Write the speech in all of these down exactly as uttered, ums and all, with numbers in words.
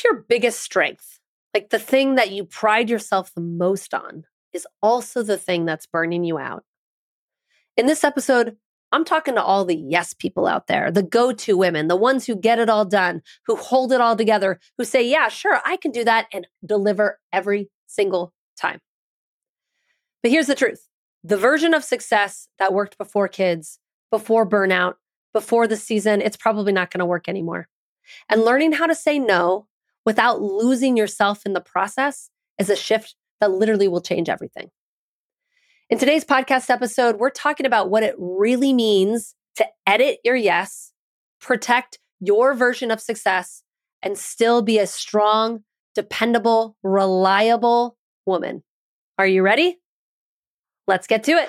if your biggest strength, like the thing that you pride yourself the most on, is also the thing that's burning you out? In this episode, I'm talking to all the yes people out there, the go-to women, the ones who get it all done, who hold it all together, who say, yeah, sure, I can do that, and deliver every single time. But here's the truth. The version of success that worked before kids, before burnout, before the season, it's probably not going to work anymore. And learning how to say no without losing yourself in the process is a shift that literally will change everything. In today's podcast episode, we're talking about what it really means to edit your yes, protect your version of success, and still be a strong, dependable, reliable woman. Are you ready? Let's get to it.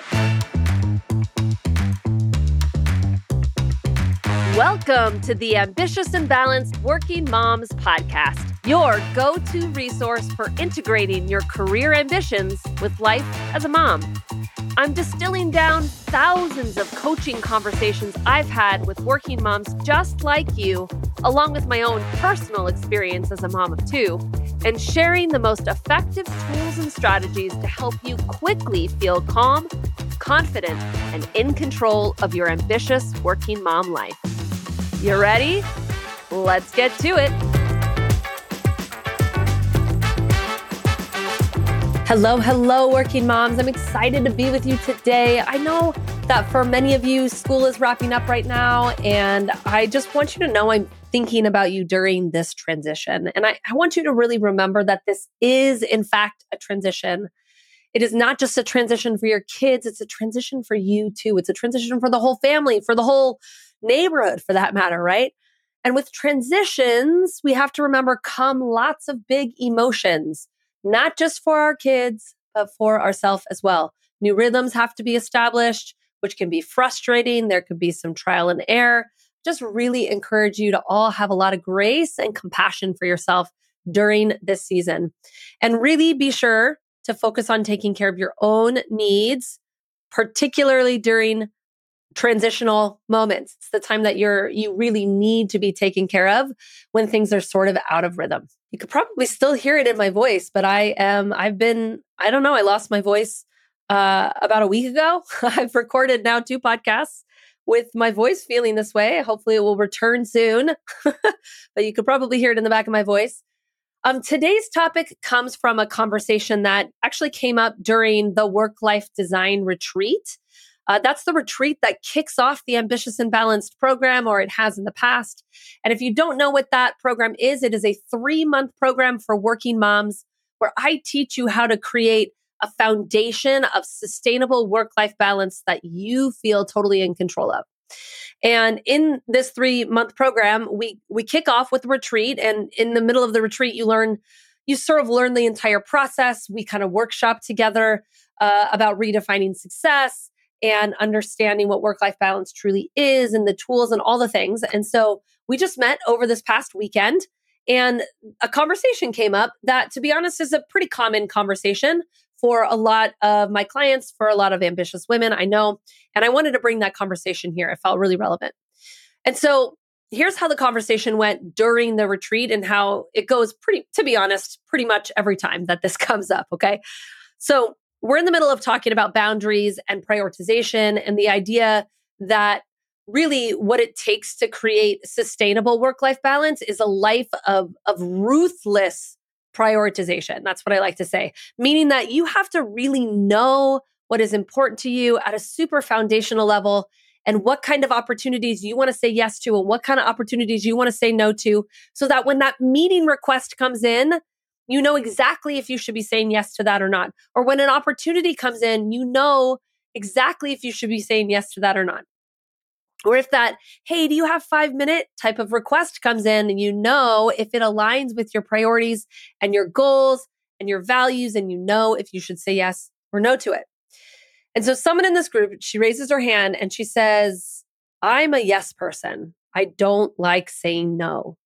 Welcome to the Ambitious and Balanced Working Moms Podcast, your go-to resource for integrating your career ambitions with life as a mom. I'm distilling down thousands of coaching conversations I've had with working moms just like you, along with my own personal experience as a mom of two, and sharing the most effective tools and strategies to help you quickly feel calm, confident, and in control of your ambitious working mom life. You ready? Let's get to it. Hello, hello, working moms. I'm excited to be with you today. I know that for many of you, school is wrapping up right now, and I just want you to know I'm thinking about you during this transition. And I, I want you to really remember that this is, in fact, a transition. It is not just a transition for your kids, it's a transition for you too. It's a transition for the whole family, for the whole neighborhood for that matter, right? And with transitions, we have to remember come lots of big emotions, not just for our kids, but for ourselves as well. New rhythms have to be established, which can be frustrating. There could be some trial and error. Just really encourage you to all have a lot of grace and compassion for yourself during this season. And really be sure to focus on taking care of your own needs, particularly during transitional moments. It's the time that you're you really need to be taken care of when things are sort of out of rhythm. You could probably still hear it in my voice, but I am I've been I don't know, I lost my voice uh about a week ago. I've recorded now two podcasts with my voice feeling this way. Hopefully it will return soon. But you could probably hear it in the back of my voice. Um, today's topic comes from a conversation that actually came up during the Work-Life Design Retreat. Uh, that's the retreat that kicks off the Ambitious and Balanced program, or it has in the past. And if you don't know what that program is, it is a three-month program for working moms where I teach you how to create a foundation of sustainable work-life balance that you feel totally in control of. And in this three-month program, we we kick off with a retreat. And in the middle of the retreat, you learn, you sort of learn the entire process. We kind of workshop together uh, about redefining success and understanding what work-life balance truly is and the tools and all the things. And so we just met over this past weekend, and a conversation came up that, to be honest, is a pretty common conversation for a lot of my clients, for a lot of ambitious women I know. And I wanted to bring that conversation here. It felt really relevant. And so here's how the conversation went during the retreat and how it goes pretty, to be honest, pretty much every time that this comes up, okay? So we're in the middle of talking about boundaries and prioritization and the idea that really what it takes to create sustainable work-life balance is a life of, of ruthless prioritization. That's what I like to say, meaning that you have to really know what is important to you at a super foundational level and what kind of opportunities you want to say yes to and what kind of opportunities you want to say no to, so that when that meeting request comes in, you know exactly if you should be saying yes to that or not. Or when an opportunity comes in, you know exactly if you should be saying yes to that or not. Or if that, hey, do you have five minute type of request comes in, and you know if it aligns with your priorities and your goals and your values, and you know if you should say yes or no to it. And so someone in this group, she raises her hand and she says, I'm a yes person. I don't like saying no.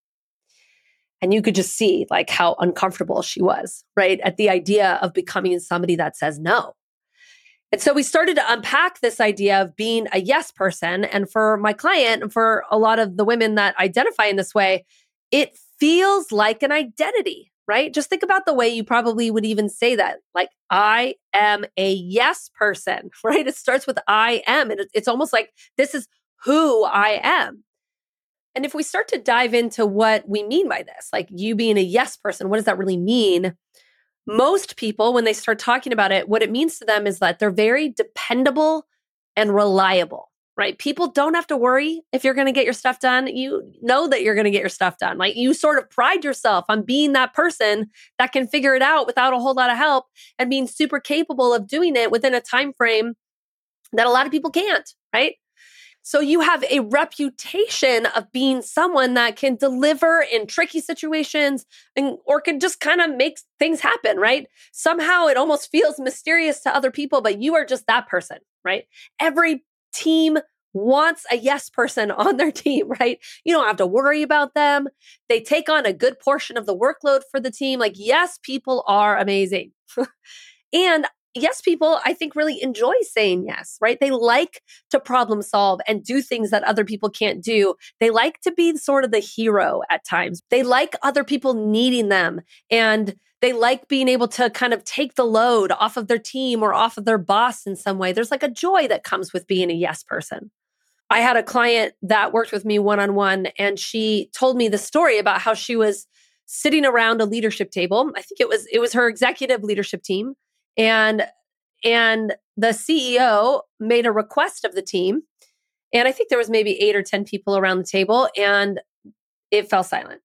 And you could just see like how uncomfortable she was, right? At the idea of becoming somebody that says no. And so we started to unpack this idea of being a yes person. And for my client, and for a lot of the women that identify in this way, it feels like an identity, right? Just think about the way you probably would even say that. Like, I am a yes person, right? It starts with I am. And it's almost like this is who I am. And if we start to dive into what we mean by this, like you being a yes person, what does that really mean? Most people, when they start talking about it, what it means to them is that they're very dependable and reliable, right? People don't have to worry if you're going to get your stuff done. You know that you're going to get your stuff done. Like you sort of pride yourself on being that person that can figure it out without a whole lot of help and being super capable of doing it within a time frame that a lot of people can't, right? So you have a reputation of being someone that can deliver in tricky situations and or can just kind of make things happen, right? Somehow it almost feels mysterious to other people, but you are just that person, right? Every team wants a yes person on their team, right? You don't have to worry about them. They take on a good portion of the workload for the team. Like, yes, people are amazing. And yes, people, I think, really enjoy saying yes, right? They like to problem solve and do things that other people can't do. They like to be sort of the hero at times. They like other people needing them. And they like being able to kind of take the load off of their team or off of their boss in some way. There's like a joy that comes with being a yes person. I had a client that worked with me one-on-one, and she told me the story about how she was sitting around a leadership table. I think it was it was her executive leadership team. And and the C E O made a request of the team. And I think there was maybe eight or ten people around the table, and it fell silent.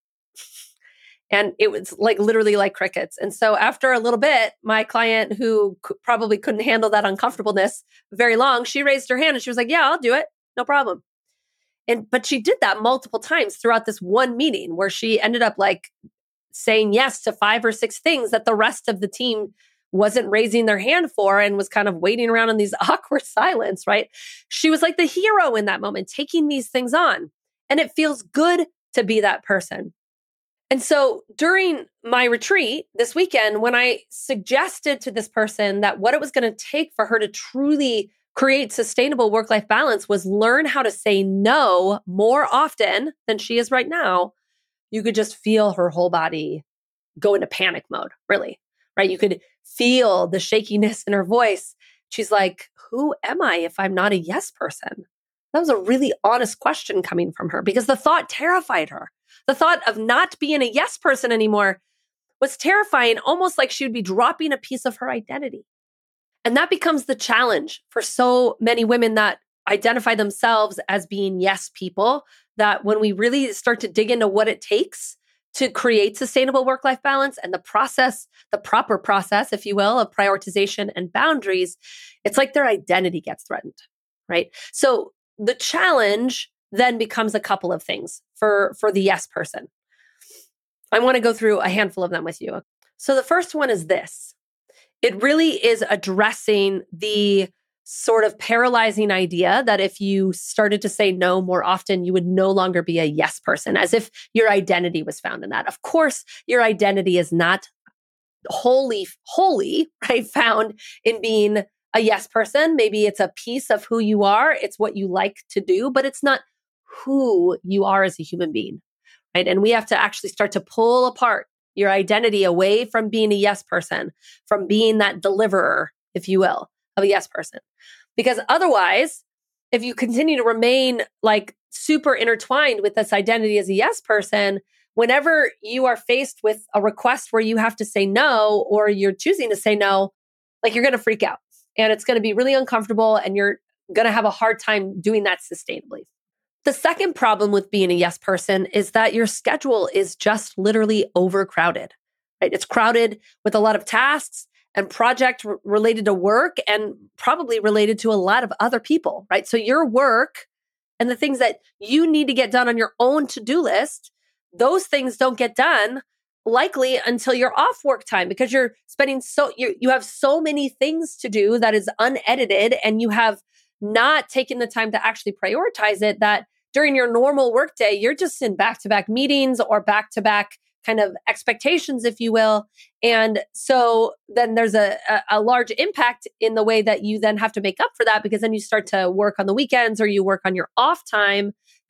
And it was like literally like crickets. And so after a little bit, my client, who c- probably couldn't handle that uncomfortableness very long, she raised her hand and she was like, "Yeah, I'll do it. No problem." And but she did that multiple times throughout this one meeting where she ended up like saying yes to five or six things that the rest of the team wasn't raising their hand for and was kind of waiting around in these awkward silence, right? She was like the hero in that moment, taking these things on. And it feels good to be that person. And so during my retreat this weekend, when I suggested to this person that what it was going to take for her to truly create sustainable work life balance was learn how to say no more often than she is right now, you could just feel her whole body go into panic mode, really, right? You could feel the shakiness in her voice. She's like, who am I if I'm not a yes person? That was a really honest question coming from her because the thought terrified her. The thought of not being a yes person anymore was terrifying, almost like she would be dropping a piece of her identity. And that becomes the challenge for so many women that identify themselves as being yes people, that when we really start to dig into what it takes to create sustainable work-life balance and the process, the proper process, if you will, of prioritization and boundaries, it's like their identity gets threatened, right? So the challenge then becomes a couple of things for, for the yes person. I want to go through a handful of them with you. So the first one is this. It really is addressing the sort of paralyzing idea that if you started to say no more often, you would no longer be a yes person, as if your identity was found in that. Of course, your identity is not wholly, wholly, right, found in being a yes person. Maybe it's a piece of who you are. It's what you like to do, but it's not who you are as a human being, right? And we have to actually start to pull apart your identity away from being a yes person, from being that deliverer, if you will, of a yes person. Because otherwise, if you continue to remain like super intertwined with this identity as a yes person, whenever you are faced with a request where you have to say no, or you're choosing to say no, like you're going to freak out and it's going to be really uncomfortable and you're going to have a hard time doing that sustainably. The second problem with being a yes person is that your schedule is just literally overcrowded, right? It's crowded with a lot of tasks and project r- related to work and probably related to a lot of other people, right? So your work and the things that you need to get done on your own to-do list, those things don't get done likely until you're off work time because you're spending so, you, you have so many things to do that is unedited and you have not taken the time to actually prioritize it, that during your normal workday, you're just in back-to-back meetings or back-to-back kind of expectations, if you will. And so then there's a, a, a large impact in the way that you then have to make up for that, because then you start to work on the weekends or you work on your off time,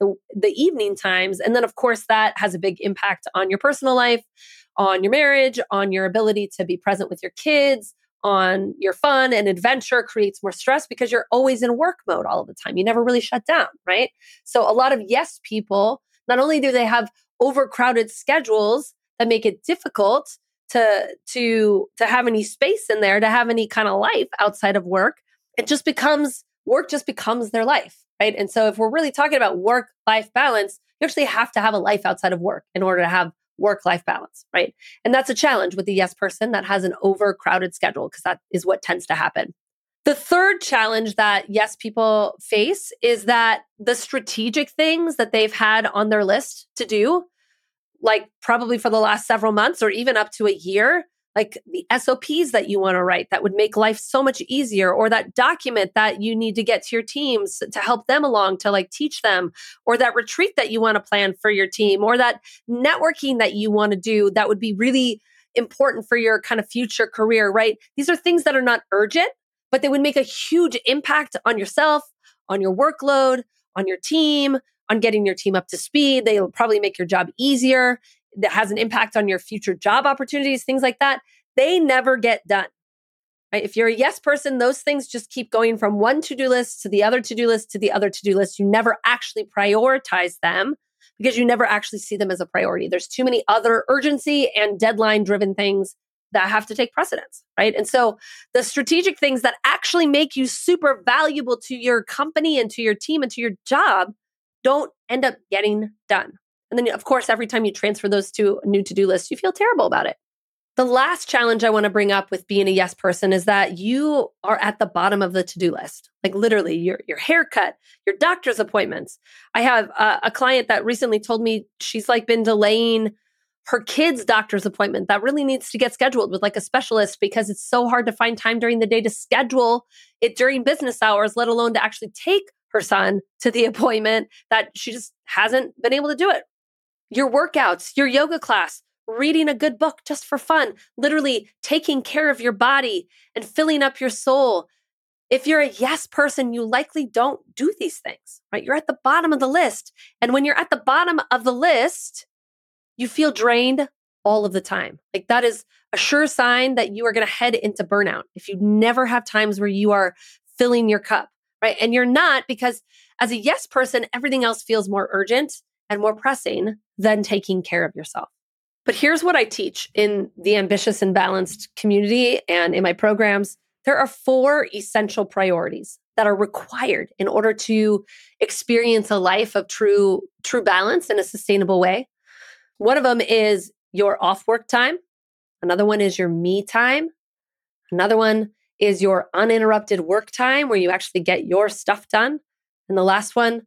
the, the evening times. And then, of course, that has a big impact on your personal life, on your marriage, on your ability to be present with your kids, on your fun and adventure, creates more stress because you're always in work mode all of the time. You never really shut down, right? So a lot of yes people, not only do they have overcrowded schedules that make it difficult to to to have any space in there, to have any kind of life outside of work, it just becomes work just becomes their life, right? And so if we're really talking about work-life balance, you actually have to have a life outside of work in order to have work-life balance, right? And that's a challenge with the yes person that has an overcrowded schedule, because that is what tends to happen. The third challenge that yes people face is that the strategic things that they've had on their list to do, like probably for the last several months or even up to a year, like the S O Ps that you want to write that would make life so much easier, or that document that you need to get to your teams to help them along, to like teach them, or that retreat that you want to plan for your team, or that networking that you want to do that would be really important for your kind of future career, right? These are things that are not urgent, but they would make a huge impact on yourself, on your workload, on your team, on getting your team up to speed. They'll probably make your job easier. That has an impact on your future job opportunities, things like that. They never get done. Right? If you're a yes person, those things just keep going from one to-do list to the other to-do list to the other to-do list. You never actually prioritize them because you never actually see them as a priority. There's too many other urgency and deadline-driven things that have to take precedence, right? And so the strategic things that actually make you super valuable to your company and to your team and to your job don't end up getting done. And then, of course, every time you transfer those to a new to-do list, you feel terrible about it. The last challenge I want to bring up with being a yes person is that you are at the bottom of the to-do list. Like literally your, your haircut, your doctor's appointments. I have a, a client that recently told me she's like been delaying her kid's doctor's appointment that really needs to get scheduled with like a specialist because it's so hard to find time during the day to schedule it during business hours, let alone to actually take her son to the appointment, that she just hasn't been able to do it. Your workouts, your yoga class, reading a good book just for fun, literally taking care of your body and filling up your soul. If you're a yes person, you likely don't do these things, right? You're at the bottom of the list. And when you're at the bottom of the list, you feel drained all of the time. Like that is a sure sign that you are going to head into burnout if you never have times where you are filling your cup, right? And you're not, because as a yes person, everything else feels more urgent and more pressing than taking care of yourself. But here's what I teach in the Ambitious and Balanced community and in my programs. There are four essential priorities that are required in order to experience a life of true, true balance in a sustainable way. One of them is your off work time. Another one is your me time. Another one is your uninterrupted work time where you actually get your stuff done. And the last one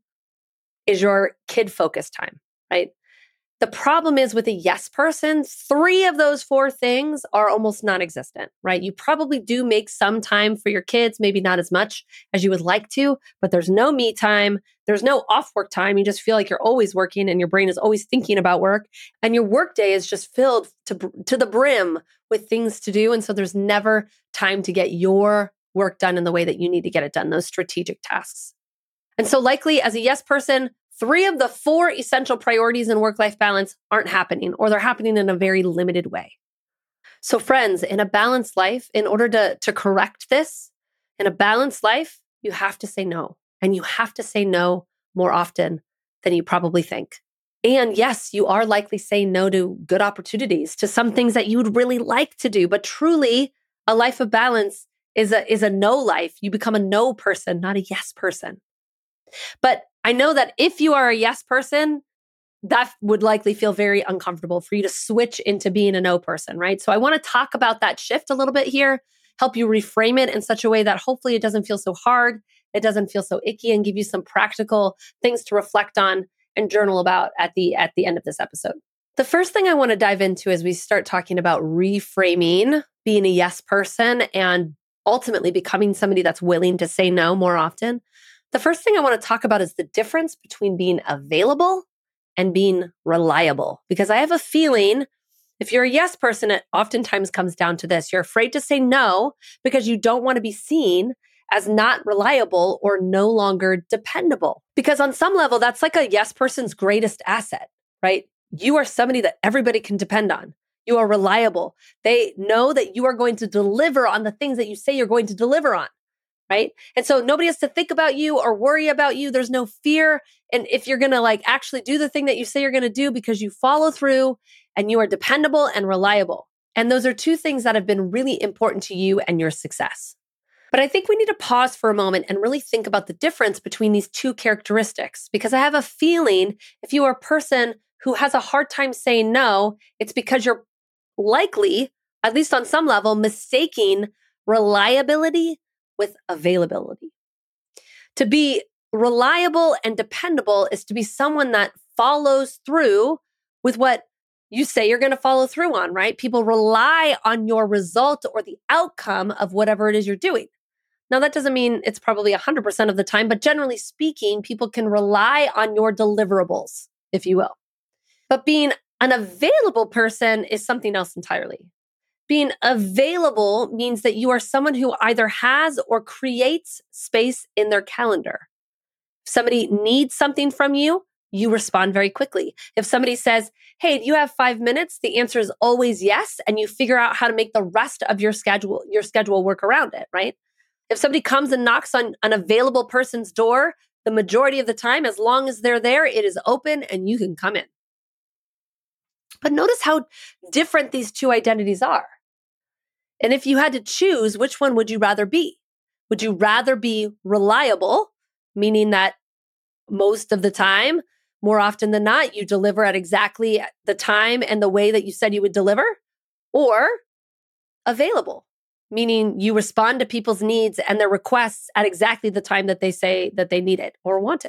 is your kid focused time, right? The problem is with a yes person, three of those four things are almost non-existent, right? You probably do make some time for your kids, maybe not as much as you would like to, but there's no me time. There's no off work time. You just feel like you're always working and your brain is always thinking about work. And your work day is just filled to, to the brim with things to do. And so there's never time to get your work done in the way that you need to get it done, those strategic tasks. And so likely as a yes person, three of the four essential priorities in work-life balance aren't happening, or they're happening in a very limited way. So friends, in a balanced life, in order to, to correct this, in a balanced life, you have to say no. And you have to say no more often than you probably think. And yes, you are likely saying no to good opportunities, to some things that you would really like to do. But truly, a life of balance is a, is a no life. You become a no person, not a yes person. But I know that if you are a yes person, that would likely feel very uncomfortable for you to switch into being a no person, right? So I want to talk about that shift a little bit here, help you reframe it in such a way that hopefully it doesn't feel so hard, it doesn't feel so icky, and give you some practical things to reflect on and journal about at the at the end of this episode. The first thing I want to dive into as we start talking about reframing being a yes person and ultimately becoming somebody that's willing to say no more often. The first thing I want to talk about is the difference between being available and being reliable. Because I have a feeling if you're a yes person, it oftentimes comes down to this. You're afraid to say no because you don't want to be seen as not reliable or no longer dependable. Because on some level, that's like a yes person's greatest asset, right? You are somebody that everybody can depend on. You are reliable. They know that you are going to deliver on the things that you say you're going to deliver on, right? And so nobody has to think about you or worry about you. There's no fear. And if you're going to like actually do the thing that you say you're going to do because you follow through and you are dependable and reliable. And those are two things that have been really important to you and your success. But I think we need to pause for a moment and really think about the difference between these two characteristics, because I have a feeling if you are a person who has a hard time saying no, it's because you're likely, at least on some level, mistaking reliability with availability. To be reliable and dependable is to be someone that follows through with what you say you're going to follow through on, right? People rely on your result or the outcome of whatever it is you're doing. Now, that doesn't mean it's probably one hundred percent of the time, but generally speaking, people can rely on your deliverables, if you will. But being an available person is something else entirely. Being available means that you are someone who either has or creates space in their calendar. If somebody needs something from you, you respond very quickly. If somebody says, hey, do you have five minutes? The answer is always yes. And you figure out how to make the rest of your schedule, your schedule work around it, right? If somebody comes and knocks on an available person's door, the majority of the time, as long as they're there, it is open and you can come in. But notice how different these two identities are. And if you had to choose, which one would you rather be? Would you rather be reliable, meaning that most of the time, more often than not, you deliver at exactly the time and the way that you said you would deliver? Or available, meaning you respond to people's needs and their requests at exactly the time that they say that they need it or want it?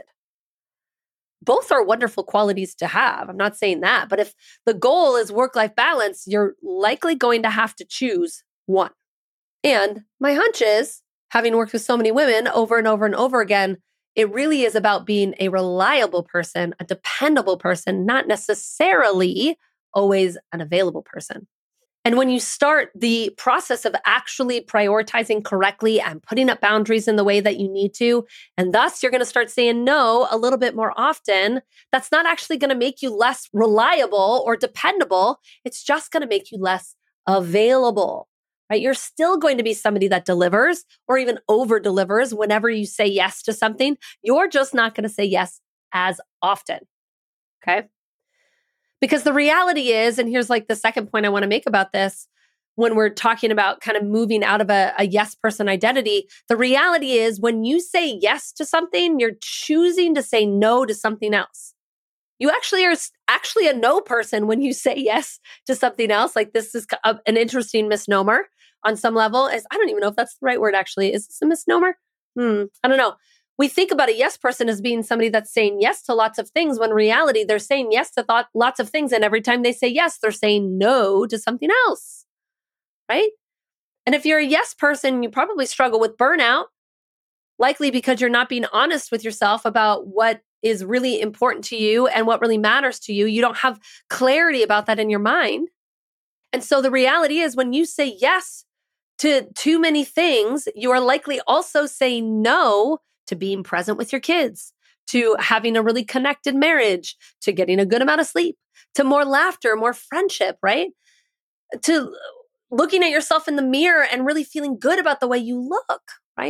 Both are wonderful qualities to have. I'm not saying that. But if the goal is work-life balance, you're likely going to have to choose one. And my hunch is, having worked with so many women over and over and over again, it really is about being a reliable person, a dependable person, not necessarily always an available person. And when you start the process of actually prioritizing correctly and putting up boundaries in the way that you need to, and thus you're going to start saying no a little bit more often, that's not actually going to make you less reliable or dependable. It's just going to make you less available, right? You're still going to be somebody that delivers or even over delivers whenever you say yes to something. You're just not going to say yes as often, okay? Because the reality is, and here's like the second point I want to make about this, when we're talking about kind of moving out of a, a yes person identity, the reality is when you say yes to something, you're choosing to say no to something else. You actually are actually a no person when you say yes to something else. Like this is a, an interesting misnomer on some level. Is I don't even know if that's the right word actually. Is this a misnomer? Hmm, I don't know. We think about a yes person as being somebody that's saying yes to lots of things, when in reality, they're saying yes to thought, lots of things. And every time they say yes, they're saying no to something else, right? And if you're a yes person, you probably struggle with burnout, likely because you're not being honest with yourself about what is really important to you and what really matters to you. You don't have clarity about that in your mind. And so the reality is when you say yes to too many things, you are likely also saying no to being present with your kids, to having a really connected marriage, to getting a good amount of sleep, to more laughter, more friendship, right? To looking at yourself in the mirror and really feeling good about the way you look, right?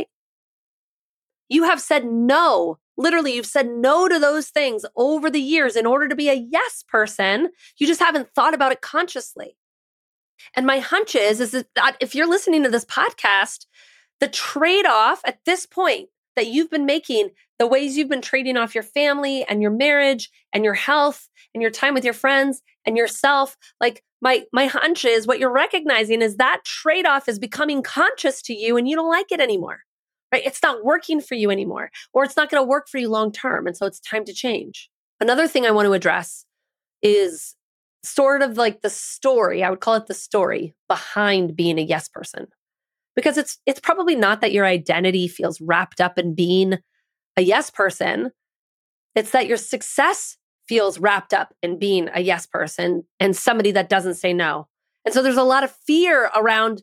You have said no. Literally, you've said no to those things over the years in order to be a yes person. You just haven't thought about it consciously. And my hunch is, is that if you're listening to this podcast, the trade-off at this point that you've been making, the ways you've been trading off your family and your marriage and your health and your time with your friends and yourself, like my my hunch is what you're recognizing is that trade-off is becoming conscious to you and you don't like it anymore, right? It's not working for you anymore, or it's not going to work for you long-term. And so it's time to change. Another thing I want to address is sort of like the story, I would call it the story behind being a yes person. Because it's it's probably not that your identity feels wrapped up in being a yes person. It's that your success feels wrapped up in being a yes person and somebody that doesn't say no. And so there's a lot of fear around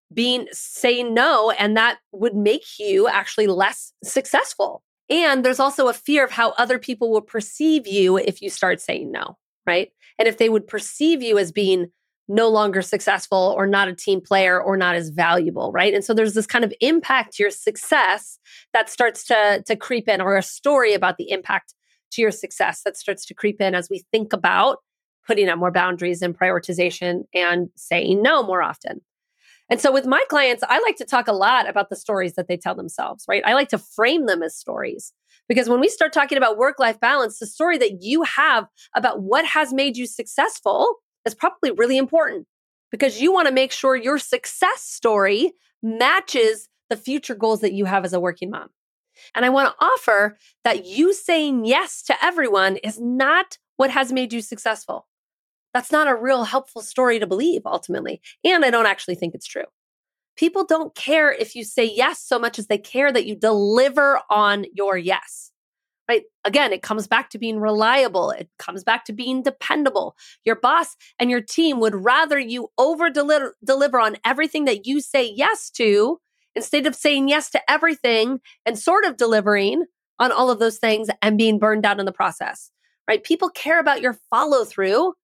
being saying no, and that would make you actually less successful. And there's also a fear of how other people will perceive you if you start saying no, right? And if they would perceive you as being no longer successful or not a team player or not as valuable, right? And so there's this kind of impact to your success that starts to, to creep in, or a story about the impact to your success that starts to creep in as we think about putting up more boundaries and prioritization and saying no more often. And so with my clients, I like to talk a lot about the stories that they tell themselves, right? I like to frame them as stories, because when we start talking about work-life balance, the story that you have about what has made you successful is probably really important, because you want to make sure your success story matches the future goals that you have as a working mom. And I want to offer that you saying yes to everyone is not what has made you successful. That's not a real helpful story to believe ultimately. And I don't actually think it's true. People don't care if you say yes so much as they care that you deliver on your yes, right? Again, it comes back to being reliable. It comes back to being dependable. Your boss and your team would rather you over deliver, deliver on everything that you say yes to, instead of saying yes to everything and sort of delivering on all of those things and being burned out in the process, right? People care about your follow through.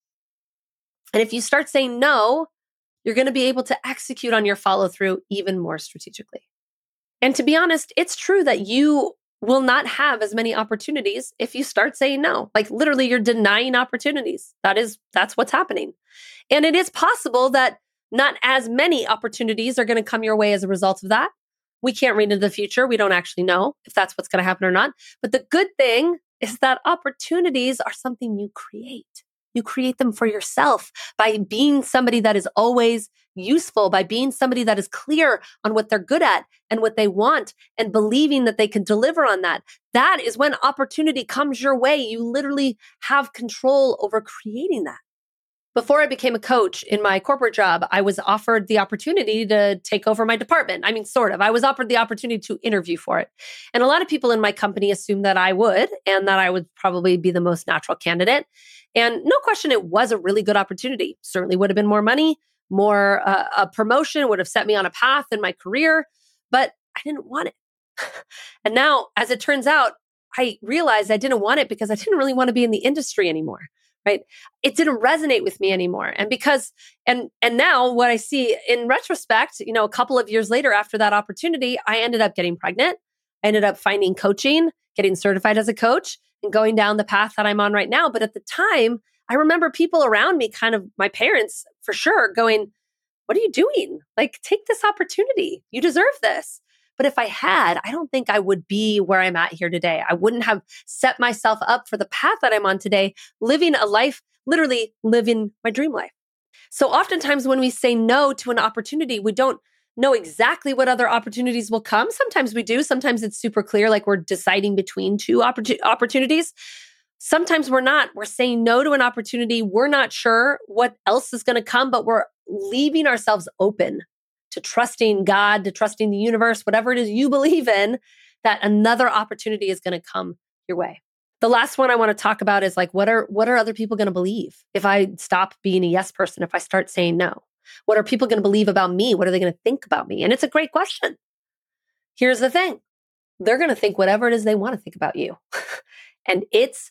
And if you start saying no, you're going to be able to execute on your follow through even more strategically. And to be honest, it's true that you will not have as many opportunities if you start saying no. Like literally you're denying opportunities. That is, that's what's happening. And it is possible that not as many opportunities are going to come your way as a result of that. We can't read into the future. We don't actually know if that's what's going to happen or not. But the good thing is that opportunities are something you create. You create them for yourself by being somebody that is always useful, by being somebody that is clear on what they're good at and what they want, and believing that they can deliver on that. That is when opportunity comes your way. You literally have control over creating that. Before I became a coach in my corporate job, I was offered the opportunity to take over my department. I mean, sort of. I was offered the opportunity to interview for it. And a lot of people in my company assumed that I would, and that I would probably be the most natural candidate. And no question, it was a really good opportunity. Certainly would have been more money, more uh, a promotion, would have set me on a path in my career, but I didn't want it. And now, as it turns out, I realized I didn't want it because I didn't really want to be in the industry anymore. Right? It didn't resonate with me anymore. And because, and, and now what I see in retrospect, you know, a couple of years later after that opportunity, I ended up getting pregnant. I ended up finding coaching, getting certified as a coach, and going down the path that I'm on right now. But at the time, I remember people around me, kind of my parents for sure, going, "What are you doing? Like, take this opportunity. You deserve this." But if I had, I don't think I would be where I'm at here today. I wouldn't have set myself up for the path that I'm on today, living a life, literally living my dream life. So oftentimes when we say no to an opportunity, we don't know exactly what other opportunities will come. Sometimes we do. Sometimes it's super clear, like we're deciding between two oppor- opportunities. Sometimes we're not. We're saying no to an opportunity. We're not sure what else is going to come, but we're leaving ourselves open to trusting God, to trusting the universe, whatever it is you believe in, that another opportunity is going to come your way. The last one I want to talk about is like, what are what are other people going to believe if I stop being a yes person, if I start saying no? What are people going to believe about me? What are they going to think about me? And it's a great question. Here's the thing. They're going to think whatever it is they want to think about you. And it's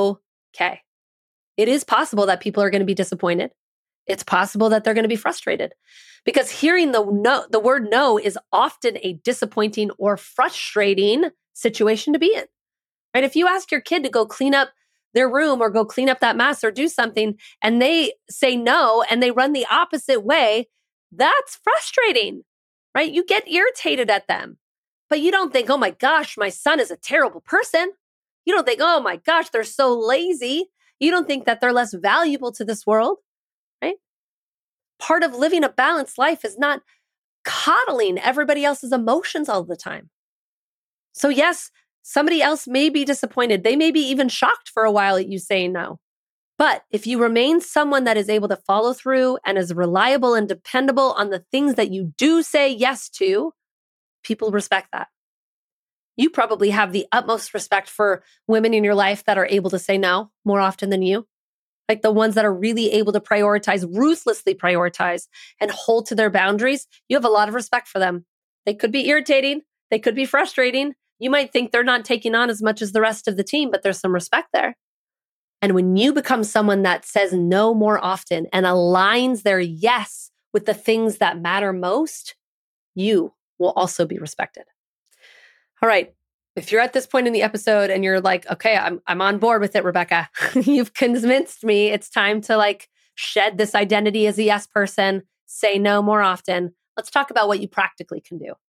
okay. It is possible that people are going to be disappointed. It's possible that they're going to be frustrated, because hearing the no, the word no is often a disappointing or frustrating situation to be in, right? If you ask your kid to go clean up their room or go clean up that mess or do something, and they say no and they run the opposite way, that's frustrating, right? You get irritated at them, but you don't think, "Oh my gosh, my son is a terrible person." You don't think, "Oh my gosh, they're so lazy." You don't think that they're less valuable to this world. Right? Part of living a balanced life is not coddling everybody else's emotions all the time. So yes, somebody else may be disappointed. They may be even shocked for a while at you saying no. But if you remain someone that is able to follow through and is reliable and dependable on the things that you do say yes to, people respect that. You probably have the utmost respect for women in your life that are able to say no more often than you. like the ones that are really able to prioritize, ruthlessly prioritize, and hold to their boundaries, you have a lot of respect for them. They could be irritating. They could be frustrating. You might think they're not taking on as much as the rest of the team, but there's some respect there. And when you become someone that says no more often and aligns their yes with the things that matter most, you will also be respected. All right. If you're at this point in the episode and you're like, okay, I'm I'm on board with it, Rebecca. You've convinced me. It's time to like shed this identity as a yes person, say no more often. Let's talk about what you practically can do.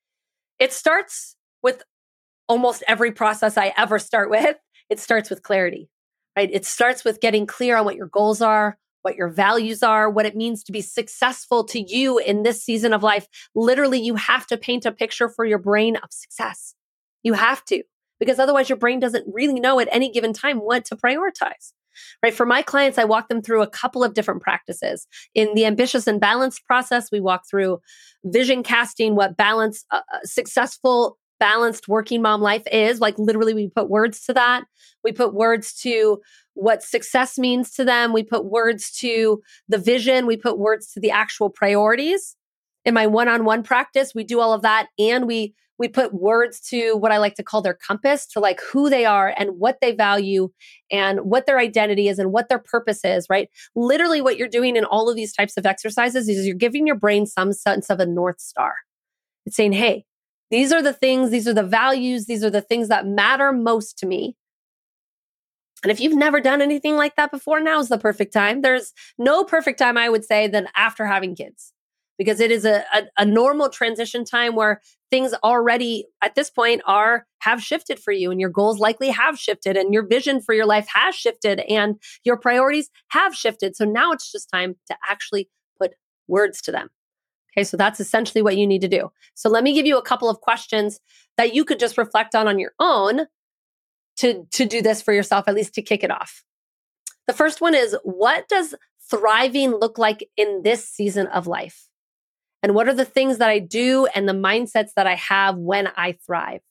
It starts with almost every process I ever start with. It starts with clarity, right? It starts with getting clear on what your goals are, what your values are, what it means to be successful to you in this season of life. Literally, you have to paint a picture for your brain of success. You have to, because otherwise your brain doesn't really know at any given time what to prioritize, right? For my clients, I walk them through a couple of different practices. In the ambitious and balanced process, we walk through vision casting, what balance, uh, successful, balanced working mom life is. Like literally, we put words to that. We put words to what success means to them. We put words to the vision. We put words to the actual priorities. In my one-on-one practice, we do all of that. And we we put words to what I like to call their compass, to like who they are and what they value and what their identity is and what their purpose is, right? Literally what you're doing in all of these types of exercises is you're giving your brain some sense of a North Star. It's saying, hey, these are the things, these are the values, these are the things that matter most to me. And if you've never done anything like that before, now's the perfect time. There's no perfect time, I would say, than after having kids, because it is a, a, a normal transition time where things already at this point are have shifted for you, and your goals likely have shifted, and your vision for your life has shifted, and your priorities have shifted. So now it's just time to actually put words to them. Okay, so that's essentially what you need to do. So let me give you a couple of questions that you could just reflect on on your own to, to do this for yourself, at least to kick it off. The first one is, what does thriving look like in this season of life? And what are the things that I do and the mindsets that I have when I thrive?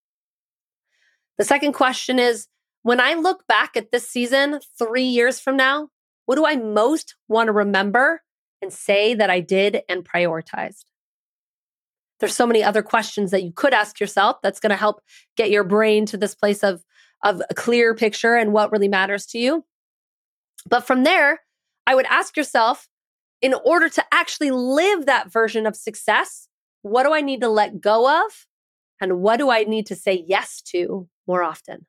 The second question is, when I look back at this season three years from now, what do I most want to remember and say that I did and prioritized? There's so many other questions that you could ask yourself that's going to help get your brain to this place of, of a clear picture and what really matters to you. But from there, I would ask yourself, in order to actually live that version of success, what do I need to let go of? And what do I need to say yes to more often?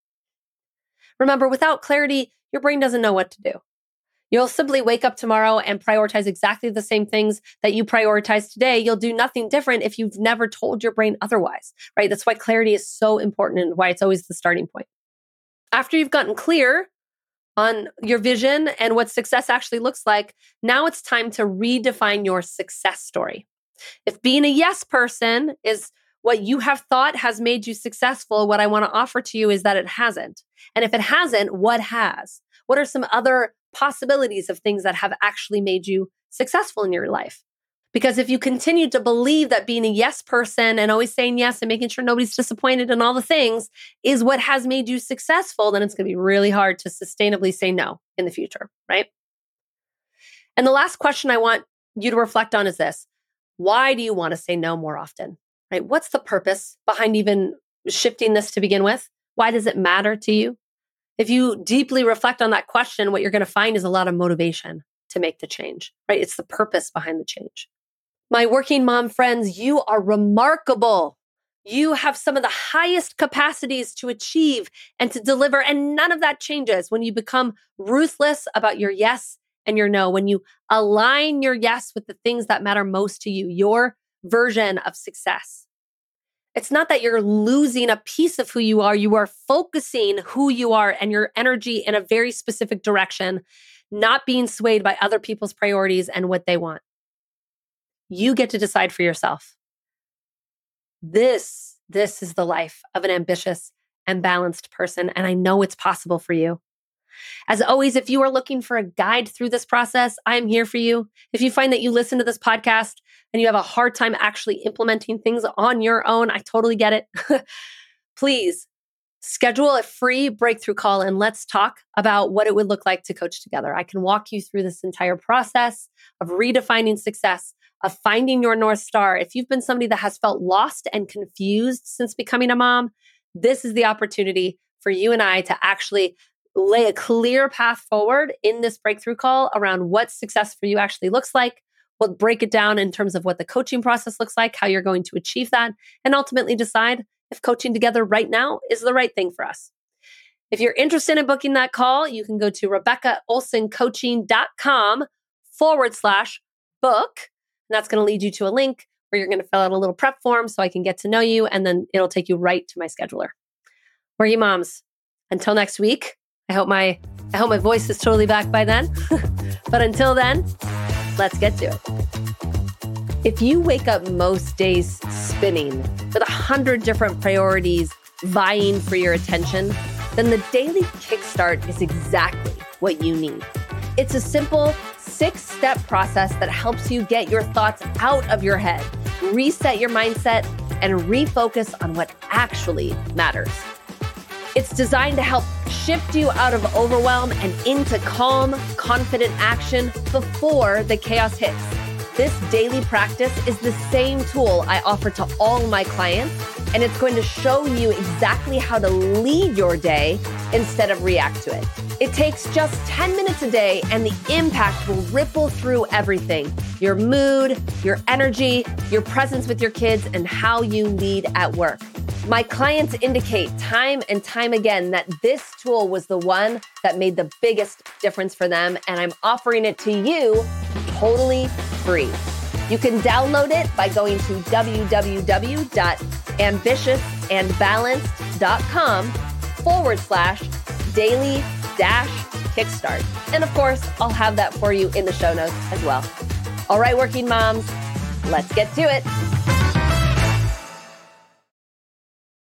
Remember, without clarity, your brain doesn't know what to do. You'll simply wake up tomorrow and prioritize exactly the same things that you prioritize today. You'll do nothing different if you've never told your brain otherwise, right? That's why clarity is so important and why it's always the starting point. After you've gotten clear on your vision and what success actually looks like, now it's time to redefine your success story. If being a yes person is what you have thought has made you successful, what I want to offer to you is that it hasn't. And if it hasn't, what has? What are some other possibilities of things that have actually made you successful in your life? Because if you continue to believe that being a yes person and always saying yes and making sure nobody's disappointed and all the things is what has made you successful, then it's going to be really hard to sustainably say no in the future, right? And the last question I want you to reflect on is this. Why do you want to say no more often, right? What's the purpose behind even shifting this to begin with? Why does it matter to you? If you deeply reflect on that question, what you're going to find is a lot of motivation to make the change, right? It's the purpose behind the change. My working mom friends, you are remarkable. You have some of the highest capacities to achieve and to deliver, and none of that changes when you become ruthless about your yes and your no, when you align your yes with the things that matter most to you, your version of success. It's not that you're losing a piece of who you are. You are focusing who you are and your energy in a very specific direction, not being swayed by other people's priorities and what they want. You get to decide for yourself. This, this is the life of an ambitious and balanced person, and I know it's possible for you. As always, if you are looking for a guide through this process, I'm here for you. If you find that you listen to this podcast and you have a hard time actually implementing things on your own, I totally get it. Please Schedule a free breakthrough call and let's talk about what it would look like to coach together. I can walk you through this entire process of redefining success, of finding your North Star. If you've been somebody that has felt lost and confused since becoming a mom, this is the opportunity for you and I to actually lay a clear path forward in this breakthrough call around what success for you actually looks like. We'll break it down in terms of what the coaching process looks like, how you're going to achieve that, and ultimately decide if coaching together right now is the right thing for us. If you're interested in booking that call, you can go to RebeccaOlsonCoaching.com forward slash book. And that's going to lead you to a link where you're going to fill out a little prep form so I can get to know you. And then it'll take you right to my scheduler. Working moms, until next week, I hope my I hope my voice is totally back by then. But until then, let's get to it. If you wake up most days spinning with a hundred different priorities vying for your attention, then the Daily Kickstart is exactly what you need. It's a simple six-step process that helps you get your thoughts out of your head, reset your mindset, and refocus on what actually matters. It's designed to help shift you out of overwhelm and into calm, confident action before the chaos hits. This daily practice is the same tool I offer to all my clients, and it's going to show you exactly how to lead your day instead of react to it. It takes just ten minutes a day, and the impact will ripple through everything: your mood, your energy, your presence with your kids, and how you lead at work. My clients indicate time and time again that this tool was the one that made the biggest difference for them, and I'm offering it to you totally free. You can download it by going to www.ambitiousandbalanced.com forward slash daily dash kickstart. And of course, I'll have that for you in the show notes as well. All right, working moms, let's get to it.